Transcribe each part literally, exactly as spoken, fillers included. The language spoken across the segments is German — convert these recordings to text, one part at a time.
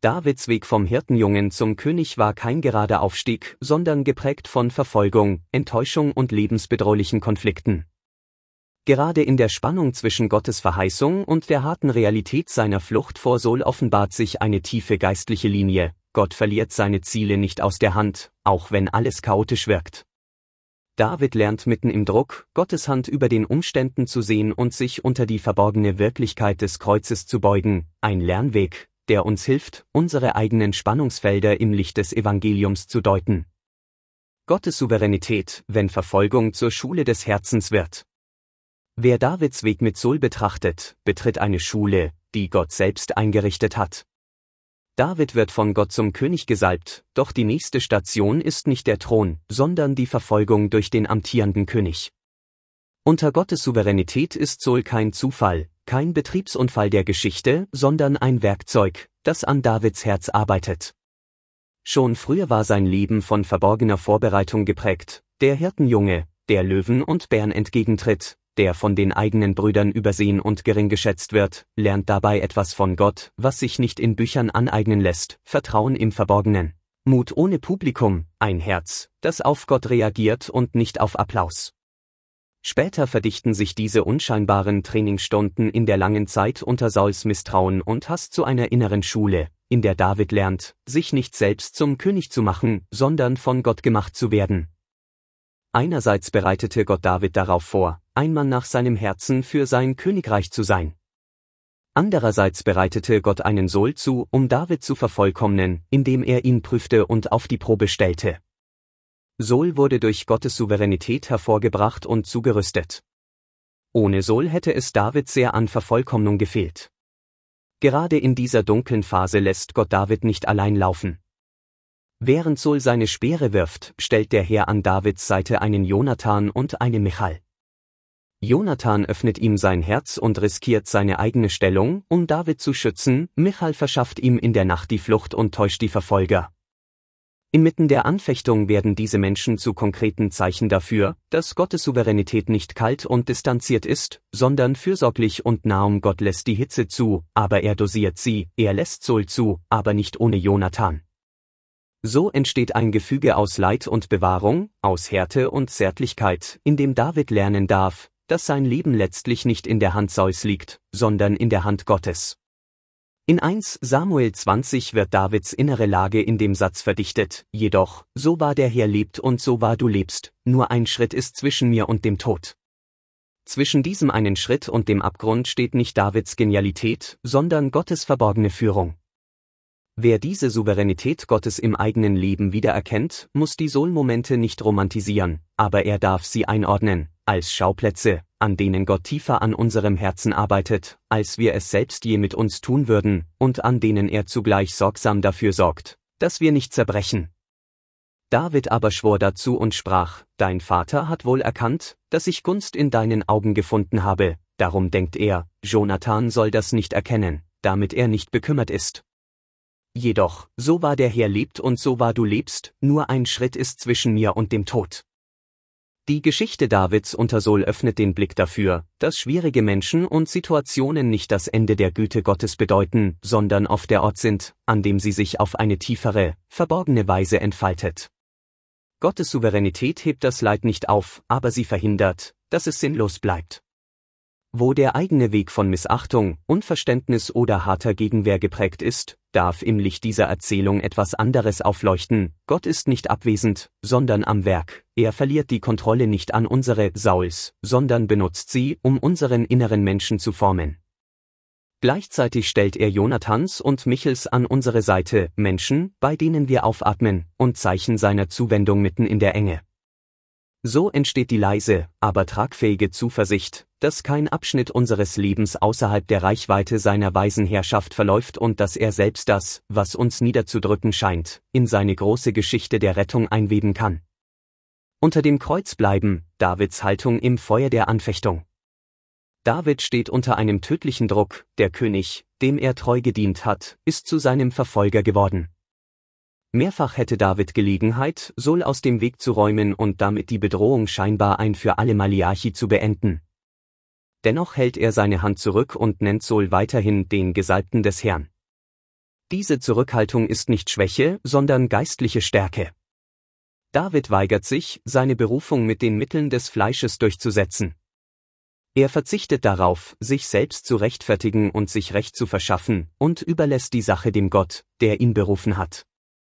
Davids Weg vom Hirtenjungen zum König war kein gerader Aufstieg, sondern geprägt von Verfolgung, Enttäuschung und lebensbedrohlichen Konflikten. Gerade in der Spannung zwischen Gottes Verheißung und der harten Realität seiner Flucht vor Saul offenbart sich eine tiefe geistliche Linie. Gott verliert seine Ziele nicht aus der Hand, auch wenn alles chaotisch wirkt. David lernt mitten im Druck, Gottes Hand über den Umständen zu sehen und sich unter die verborgene Wirklichkeit des Kreuzes zu beugen, ein Lernweg, der uns hilft, unsere eigenen Spannungsfelder im Licht des Evangeliums zu deuten. Gottes Souveränität, wenn Verfolgung zur Schule des Herzens wird. Wer Davids Weg mit Saul betrachtet, betritt eine Schule, die Gott selbst eingerichtet hat. David wird von Gott zum König gesalbt, doch die nächste Station ist nicht der Thron, sondern die Verfolgung durch den amtierenden König. Unter Gottes Souveränität ist Saul kein Zufall, kein Betriebsunfall der Geschichte, sondern ein Werkzeug, das an Davids Herz arbeitet. Schon früher war sein Leben von verborgener Vorbereitung geprägt, der Hirtenjunge, der Löwen und Bären entgegentritt, der von den eigenen Brüdern übersehen und gering geschätzt wird, lernt dabei etwas von Gott, was sich nicht in Büchern aneignen lässt, Vertrauen im Verborgenen, Mut ohne Publikum, ein Herz, das auf Gott reagiert und nicht auf Applaus. Später verdichten sich diese unscheinbaren Trainingsstunden in der langen Zeit unter Sauls Misstrauen und Hass zu einer inneren Schule, in der David lernt, sich nicht selbst zum König zu machen, sondern von Gott gemacht zu werden. Einerseits bereitete Gott David darauf vor, ein Mann nach seinem Herzen für sein Königreich zu sein. Andererseits bereitete Gott einen Saul zu, um David zu vervollkommnen, indem er ihn prüfte und auf die Probe stellte. Saul wurde durch Gottes Souveränität hervorgebracht und zugerüstet. Ohne Saul hätte es David sehr an Vervollkommnung gefehlt. Gerade in dieser dunklen Phase lässt Gott David nicht allein laufen. Während Saul seine Speere wirft, stellt der Herr an Davids Seite einen Jonathan und eine Michal. Jonathan öffnet ihm sein Herz und riskiert seine eigene Stellung, um David zu schützen, Michal verschafft ihm in der Nacht die Flucht und täuscht die Verfolger. Inmitten der Anfechtung werden diese Menschen zu konkreten Zeichen dafür, dass Gottes Souveränität nicht kalt und distanziert ist, sondern fürsorglich und nah. Gott lässt die Hitze zu, aber er dosiert sie, er lässt Saul zu, aber nicht ohne Jonathan. So entsteht ein Gefüge aus Leid und Bewahrung, aus Härte und Zärtlichkeit, in dem David lernen darf, dass sein Leben letztlich nicht in der Hand Sauls liegt, sondern in der Hand Gottes. In erster Samuel zwanzig wird Davids innere Lage in dem Satz verdichtet, jedoch, so wahr der Herr lebt und so wahr du lebst, nur ein Schritt ist zwischen mir und dem Tod. Zwischen diesem einen Schritt und dem Abgrund steht nicht Davids Genialität, sondern Gottes verborgene Führung. Wer diese Souveränität Gottes im eigenen Leben wiedererkennt, muss die Saul-Momente nicht romantisieren, aber er darf sie einordnen, als Schauplätze, an denen Gott tiefer an unserem Herzen arbeitet, als wir es selbst je mit uns tun würden, und an denen er zugleich sorgsam dafür sorgt, dass wir nicht zerbrechen. David aber schwor dazu und sprach, dein Vater hat wohl erkannt, dass ich Gunst in deinen Augen gefunden habe, darum denkt er, Jonathan soll das nicht erkennen, damit er nicht bekümmert ist. Jedoch, so wahr der Herr lebt und so wahr du lebst, nur ein Schritt ist zwischen mir und dem Tod. Die Geschichte Davids unter Saul öffnet den Blick dafür, dass schwierige Menschen und Situationen nicht das Ende der Güte Gottes bedeuten, sondern oft der Ort sind, an dem sie sich auf eine tiefere, verborgene Weise entfaltet. Gottes Souveränität hebt das Leid nicht auf, aber sie verhindert, dass es sinnlos bleibt. Wo der eigene Weg von Missachtung, Unverständnis oder harter Gegenwehr geprägt ist, darf im Licht dieser Erzählung etwas anderes aufleuchten. Gott ist nicht abwesend, sondern am Werk. Er verliert die Kontrolle nicht an unsere Sauls, sondern benutzt sie, um unseren inneren Menschen zu formen. Gleichzeitig stellt er Jonathans und Michals an unsere Seite, Menschen, bei denen wir aufatmen, und Zeichen seiner Zuwendung mitten in der Enge. So entsteht die leise, aber tragfähige Zuversicht, dass kein Abschnitt unseres Lebens außerhalb der Reichweite seiner weisen Herrschaft verläuft und dass er selbst das, was uns niederzudrücken scheint, in seine große Geschichte der Rettung einweben kann. Unter dem Kreuz bleiben, Davids Haltung im Feuer der Anfechtung. David steht unter einem tödlichen Druck, der König, dem er treu gedient hat, ist zu seinem Verfolger geworden. Mehrfach hätte David Gelegenheit, Saul aus dem Weg zu räumen und damit die Bedrohung scheinbar ein für alle Maliachi zu beenden. Dennoch hält er seine Hand zurück und nennt Saul weiterhin den Gesalbten des Herrn. Diese Zurückhaltung ist nicht Schwäche, sondern geistliche Stärke. David weigert sich, seine Berufung mit den Mitteln des Fleisches durchzusetzen. Er verzichtet darauf, sich selbst zu rechtfertigen und sich Recht zu verschaffen, und überlässt die Sache dem Gott, der ihn berufen hat.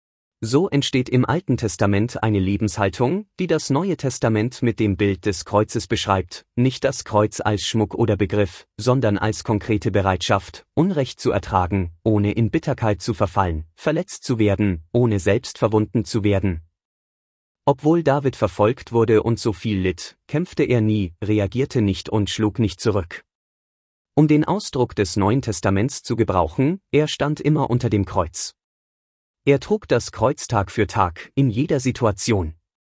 So entsteht im Alten Testament eine Lebenshaltung, die das Neue Testament mit dem Bild des Kreuzes beschreibt, nicht das Kreuz als Schmuck oder Begriff, sondern als konkrete Bereitschaft, Unrecht zu ertragen, ohne in Bitterkeit zu verfallen, verletzt zu werden, ohne selbst verwunden zu werden. Obwohl David verfolgt wurde und so viel litt, kämpfte er nie, reagierte nicht und schlug nicht zurück. Um den Ausdruck des Neuen Testaments zu gebrauchen, er stand immer unter dem Kreuz. Er trug das Kreuz Tag für Tag, in jeder Situation.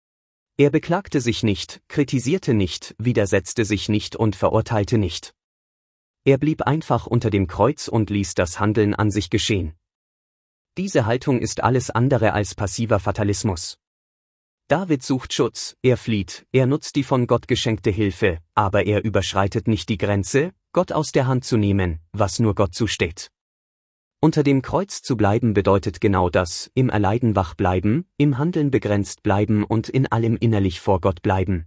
Er beklagte sich nicht, kritisierte nicht, widersetzte sich nicht und verurteilte nicht. Er blieb einfach unter dem Kreuz und ließ das Handeln an sich geschehen. Diese Haltung ist alles andere als passiver Fatalismus. David sucht Schutz, er flieht, er nutzt die von Gott geschenkte Hilfe, aber er überschreitet nicht die Grenze, Gott aus der Hand zu nehmen, was nur Gott zusteht. Unter dem Kreuz zu bleiben bedeutet genau das, im Erleiden wach bleiben, im Handeln begrenzt bleiben und in allem innerlich vor Gott bleiben.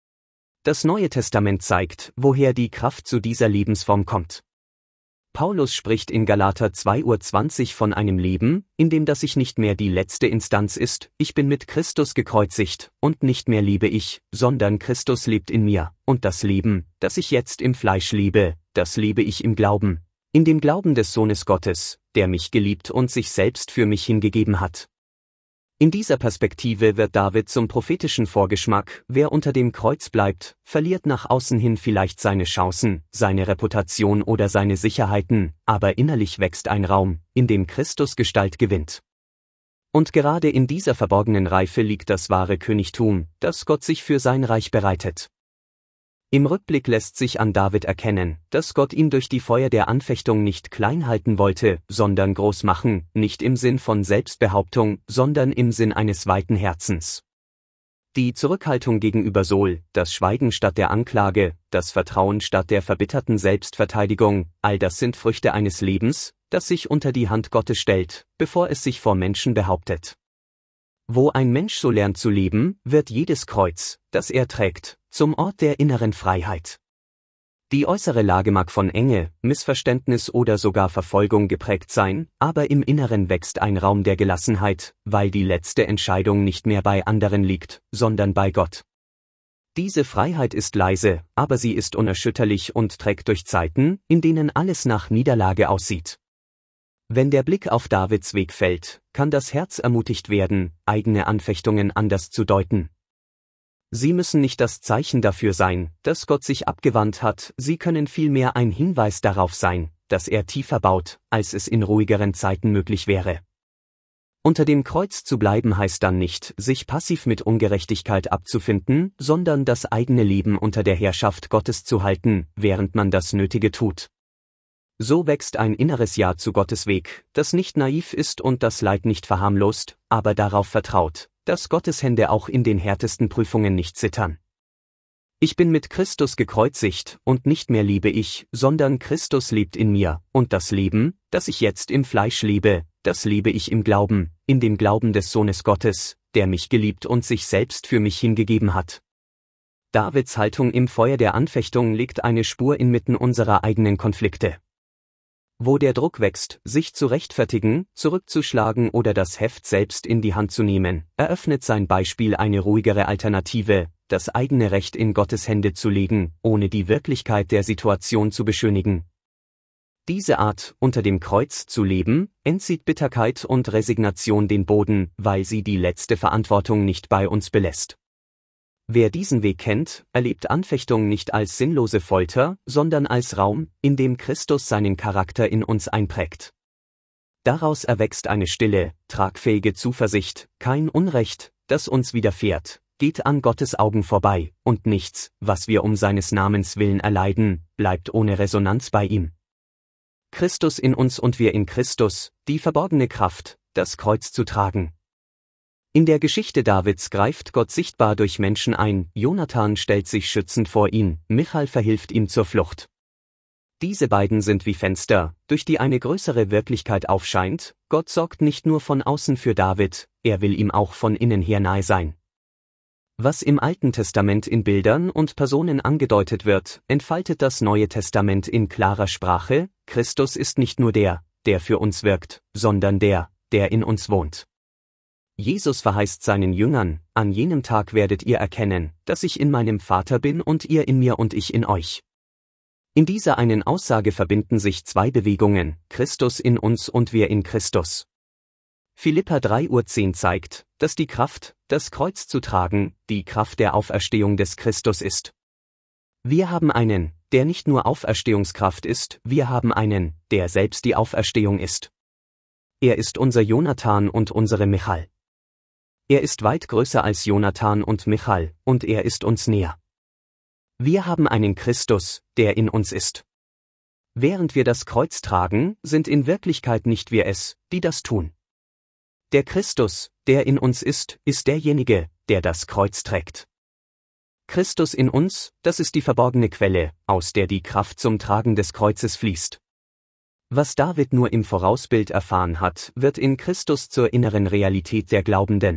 Das Neue Testament zeigt, woher die Kraft zu dieser Lebensform kommt. Paulus spricht in Galater zwei zwanzig von einem Leben, in dem das Ich nicht mehr die letzte Instanz ist, ich bin mit Christus gekreuzigt, und nicht mehr lebe ich, sondern Christus lebt in mir, und das Leben, das ich jetzt im Fleisch lebe, das lebe ich im Glauben, in dem Glauben des Sohnes Gottes, der mich geliebt und sich selbst für mich hingegeben hat. In dieser Perspektive wird David zum prophetischen Vorgeschmack, wer unter dem Kreuz bleibt, verliert nach außen hin vielleicht seine Chancen, seine Reputation oder seine Sicherheiten, aber innerlich wächst ein Raum, in dem Christus Gestalt gewinnt. Und gerade in dieser verborgenen Reife liegt das wahre Königtum, das Gott sich für sein Reich bereitet. Im Rückblick lässt sich an David erkennen, dass Gott ihn durch die Feuer der Anfechtung nicht klein halten wollte, sondern groß machen, nicht im Sinn von Selbstbehauptung, sondern im Sinn eines weiten Herzens. Die Zurückhaltung gegenüber Saul, das Schweigen statt der Anklage, das Vertrauen statt der verbitterten Selbstverteidigung, all das sind Früchte eines Lebens, das sich unter die Hand Gottes stellt, bevor es sich vor Menschen behauptet. Wo ein Mensch so lernt zu leben, wird jedes Kreuz, das er trägt, zum Ort der inneren Freiheit. Die äußere Lage mag von Enge, Missverständnis oder sogar Verfolgung geprägt sein, aber im Inneren wächst ein Raum der Gelassenheit, weil die letzte Entscheidung nicht mehr bei anderen liegt, sondern bei Gott. Diese Freiheit ist leise, aber sie ist unerschütterlich und trägt durch Zeiten, in denen alles nach Niederlage aussieht. Wenn der Blick auf Davids Weg fällt, kann das Herz ermutigt werden, eigene Anfechtungen anders zu deuten. Sie müssen nicht das Zeichen dafür sein, dass Gott sich abgewandt hat, sie können vielmehr ein Hinweis darauf sein, dass er tiefer baut, als es in ruhigeren Zeiten möglich wäre. Unter dem Kreuz zu bleiben heißt dann nicht, sich passiv mit Ungerechtigkeit abzufinden, sondern das eigene Leben unter der Herrschaft Gottes zu halten, während man das Nötige tut. So wächst ein inneres Ja zu Gottes Weg, das nicht naiv ist und das Leid nicht verharmlost, aber darauf vertraut, dass Gottes Hände auch in den härtesten Prüfungen nicht zittern. Ich bin mit Christus gekreuzigt, und nicht mehr lebe ich, sondern Christus lebt in mir, und das Leben, das ich jetzt im Fleisch lebe, das lebe ich im Glauben, in dem Glauben des Sohnes Gottes, der mich geliebt und sich selbst für mich hingegeben hat. Davids Haltung im Feuer der Anfechtung legt eine Spur inmitten unserer eigenen Konflikte. Wo der Druck wächst, sich zu rechtfertigen, zurückzuschlagen oder das Heft selbst in die Hand zu nehmen, eröffnet sein Beispiel eine ruhigere Alternative, das eigene Recht in Gottes Hände zu legen, ohne die Wirklichkeit der Situation zu beschönigen. Diese Art, unter dem Kreuz zu leben, entzieht Bitterkeit und Resignation den Boden, weil sie die letzte Verantwortung nicht bei uns belässt. Wer diesen Weg kennt, erlebt Anfechtung nicht als sinnlose Folter, sondern als Raum, in dem Christus seinen Charakter in uns einprägt. Daraus erwächst eine stille, tragfähige Zuversicht, kein Unrecht, das uns widerfährt, geht an Gottes Augen vorbei, und nichts, was wir um seines Namens willen erleiden, bleibt ohne Resonanz bei ihm. Christus in uns und wir in Christus, die verborgene Kraft, das Kreuz zu tragen. In der Geschichte Davids greift Gott sichtbar durch Menschen ein, Jonathan stellt sich schützend vor ihn, Michal verhilft ihm zur Flucht. Diese beiden sind wie Fenster, durch die eine größere Wirklichkeit aufscheint. Gott sorgt nicht nur von außen für David, er will ihm auch von innen her nahe sein. Was im Alten Testament in Bildern und Personen angedeutet wird, entfaltet das Neue Testament in klarer Sprache: Christus ist nicht nur der, der für uns wirkt, sondern der, der in uns wohnt. Jesus verheißt seinen Jüngern: An jenem Tag werdet ihr erkennen, dass ich in meinem Vater bin und ihr in mir und ich in euch. In dieser einen Aussage verbinden sich zwei Bewegungen: Christus in uns und wir in Christus. Philipper drei Uhr zehn zeigt, dass die Kraft, das Kreuz zu tragen, die Kraft der Auferstehung des Christus ist. Wir haben einen, der nicht nur Auferstehungskraft ist, wir haben einen, der selbst die Auferstehung ist. Er ist unser Jonathan und unsere Michal. Er ist weit größer als Jonathan und Michal, und er ist uns näher. Wir haben einen Christus, der in uns ist. Während wir das Kreuz tragen, sind in Wirklichkeit nicht wir es, die das tun. Der Christus, der in uns ist, ist derjenige, der das Kreuz trägt. Christus in uns, das ist die verborgene Quelle, aus der die Kraft zum Tragen des Kreuzes fließt. Was David nur im Vorausbild erfahren hat, wird in Christus zur inneren Realität der Glaubenden.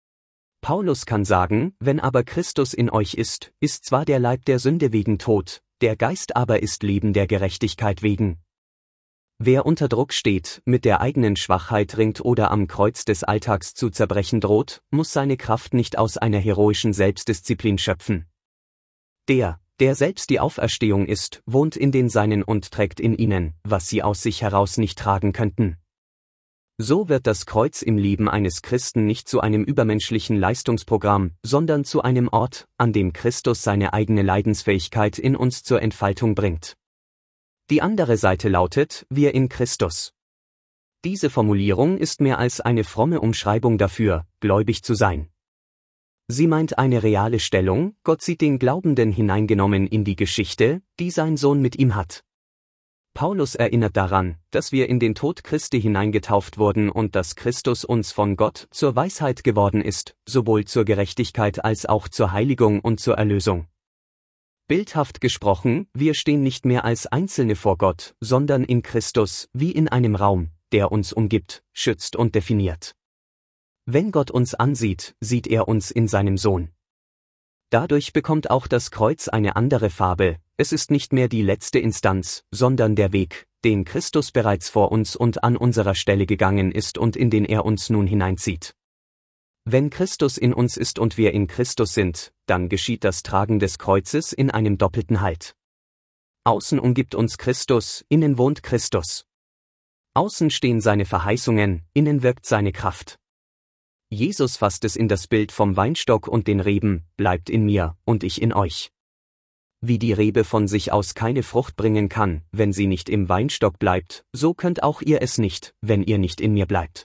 Paulus kann sagen: Wenn aber Christus in euch ist, ist zwar der Leib der Sünde wegen Tod, der Geist aber ist Leben der Gerechtigkeit wegen. Wer unter Druck steht, mit der eigenen Schwachheit ringt oder am Kreuz des Alltags zu zerbrechen droht, muss seine Kraft nicht aus einer heroischen Selbstdisziplin schöpfen. Der, der selbst die Auferstehung ist, wohnt in den Seinen und trägt in ihnen, was sie aus sich heraus nicht tragen könnten. So wird das Kreuz im Leben eines Christen nicht zu einem übermenschlichen Leistungsprogramm, sondern zu einem Ort, an dem Christus seine eigene Leidensfähigkeit in uns zur Entfaltung bringt. Die andere Seite lautet: Wir in Christus. Diese Formulierung ist mehr als eine fromme Umschreibung dafür, gläubig zu sein. Sie meint eine reale Stellung: Gott sieht den Glaubenden hineingenommen in die Geschichte, die sein Sohn mit ihm hat. Paulus erinnert daran, dass wir in den Tod Christi hineingetauft wurden und dass Christus uns von Gott zur Weisheit geworden ist, sowohl zur Gerechtigkeit als auch zur Heiligung und zur Erlösung. Bildhaft gesprochen, wir stehen nicht mehr als Einzelne vor Gott, sondern in Christus, wie in einem Raum, der uns umgibt, schützt und definiert. Wenn Gott uns ansieht, sieht er uns in seinem Sohn. Dadurch bekommt auch das Kreuz eine andere Farbe: Es ist nicht mehr die letzte Instanz, sondern der Weg, den Christus bereits vor uns und an unserer Stelle gegangen ist und in den er uns nun hineinzieht. Wenn Christus in uns ist und wir in Christus sind, dann geschieht das Tragen des Kreuzes in einem doppelten Halt. Außen umgibt uns Christus, innen wohnt Christus. Außen stehen seine Verheißungen, innen wirkt seine Kraft. Jesus fasst es in das Bild vom Weinstock und den Reben: Bleibt in mir, und ich in euch. Wie die Rebe von sich aus keine Frucht bringen kann, wenn sie nicht im Weinstock bleibt, so könnt auch ihr es nicht, wenn ihr nicht in mir bleibt.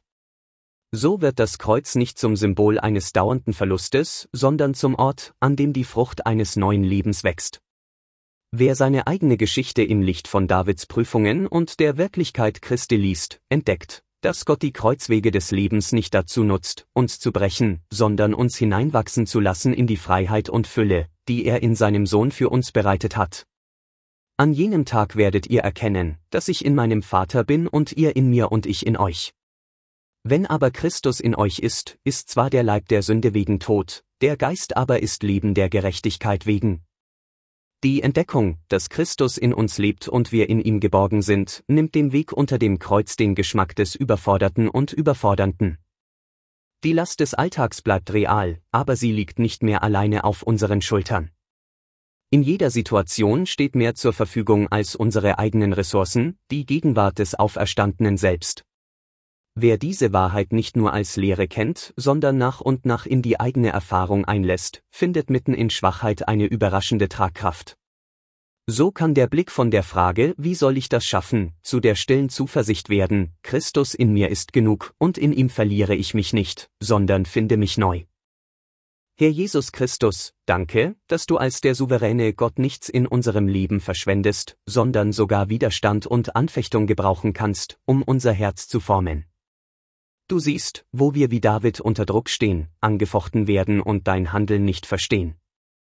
So wird das Kreuz nicht zum Symbol eines dauernden Verlustes, sondern zum Ort, an dem die Frucht eines neuen Lebens wächst. Wer seine eigene Geschichte im Licht von Davids Prüfungen und der Wirklichkeit Christi liest, entdeckt, dass Gott die Kreuzwege des Lebens nicht dazu nutzt, uns zu brechen, sondern uns hineinwachsen zu lassen in die Freiheit und Fülle, die er in seinem Sohn für uns bereitet hat. An jenem Tag werdet ihr erkennen, dass ich in meinem Vater bin und ihr in mir und ich in euch. Wenn aber Christus in euch ist, ist zwar der Leib der Sünde wegen Tod, der Geist aber ist Leben der Gerechtigkeit wegen. Die Entdeckung, dass Christus in uns lebt und wir in ihm geborgen sind, nimmt dem Weg unter dem Kreuz den Geschmack des Überforderten und Überfordernden. Die Last des Alltags bleibt real, aber sie liegt nicht mehr alleine auf unseren Schultern. In jeder Situation steht mehr zur Verfügung als unsere eigenen Ressourcen, die Gegenwart des Auferstandenen selbst. Wer diese Wahrheit nicht nur als Lehre kennt, sondern nach und nach in die eigene Erfahrung einlässt, findet mitten in Schwachheit eine überraschende Tragkraft. So kann der Blick von der Frage, wie soll ich das schaffen, zu der stillen Zuversicht werden: Christus in mir ist genug, und in ihm verliere ich mich nicht, sondern finde mich neu. Herr Jesus Christus, danke, dass du als der souveräne Gott nichts in unserem Leben verschwendest, sondern sogar Widerstand und Anfechtung gebrauchen kannst, um unser Herz zu formen. Du siehst, wo wir wie David unter Druck stehen, angefochten werden und dein Handeln nicht verstehen.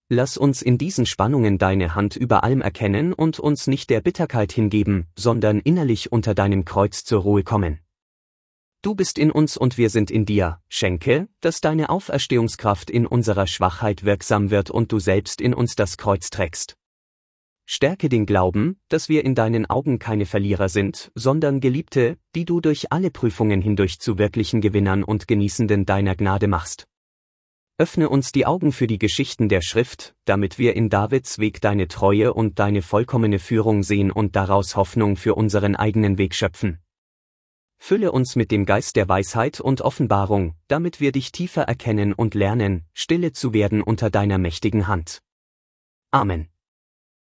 Lass uns in diesen Spannungen deine Hand über allem erkennen und uns nicht der Bitterkeit hingeben, sondern innerlich unter deinem Kreuz zur Ruhe kommen. Du bist in uns und wir sind in dir, schenke, dass deine Auferstehungskraft in unserer Schwachheit wirksam wird und du selbst in uns das Kreuz trägst. Stärke den Glauben, dass wir in deinen Augen keine Verlierer sind, sondern Geliebte, die du durch alle Prüfungen hindurch zu wirklichen Gewinnern und Genießenden deiner Gnade machst. Öffne uns die Augen für die Geschichten der Schrift, damit wir in Davids Weg deine Treue und deine vollkommene Führung sehen und daraus Hoffnung für unseren eigenen Weg schöpfen. Fülle uns mit dem Geist der Weisheit und Offenbarung, damit wir dich tiefer erkennen und lernen, stille zu werden unter deiner mächtigen Hand. Amen.